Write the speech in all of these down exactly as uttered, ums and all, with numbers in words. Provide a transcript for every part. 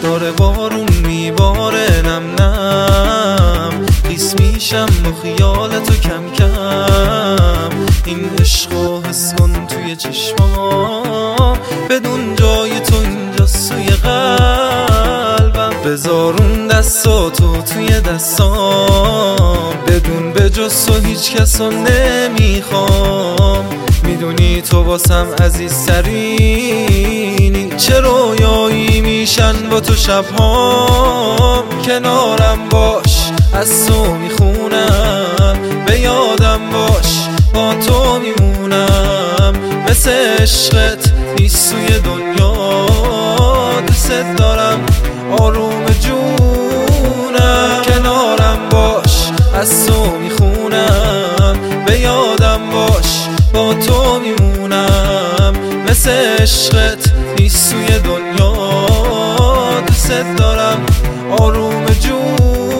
داره بارون میباره نم نم، خیس میشم با خیال تو کم کم. این عشقو حس کن توی چشمام، بدون جای تو اینجاست توی قلبم. بذارون دستاتو توی دستام، بدون به جز تو هیچ کسو نمیخوام. میدونی تو واسم عزیزترینی، چه رویایی میشن با تو شبهام. کنارم باش از تو میخونم، به یادم باش با تو میمونم. مثل عشقت نیست توی دنیا، دوست دارم آروم جونم. کنارم باش از تو میخونم، به یادم باش با تو میمونم. مثل عشقت نیست توی دنیا، دوست دارم آروم جونم.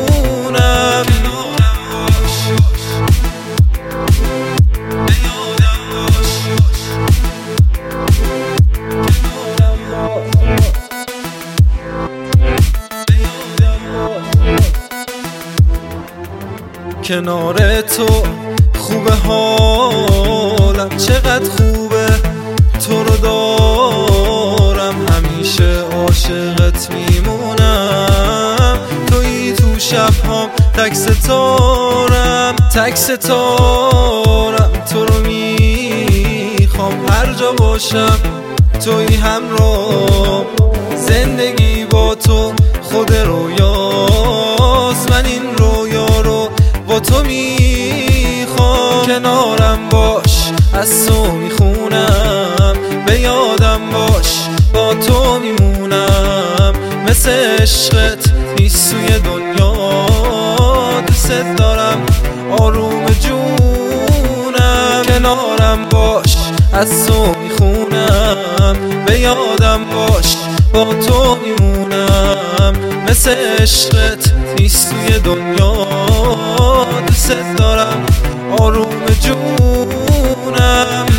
کنار تو خوبه حالم، چقدر خوبه تو رو دارم. همیشه عاشقت میمونم، تویی تو شبهام تک ستارم. تک ستارم تو رو میخوام، هر جا باشم تویی همراه. زندگی با تو خود رویاست، من این رویا رو با تو میخوام. کنارم باش از تو میخونم، به یادم باش با تو میمونم. مثل عشقت نیست توی دنیا، دوست دارم آروم جونم. کنارم باش از تو میخونم، به یادم باش با تو میمونم. مثل عشقت نیست توی دنیا، دوست دارم آروم جونم.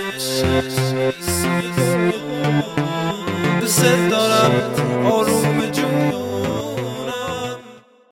دوست دارم آروم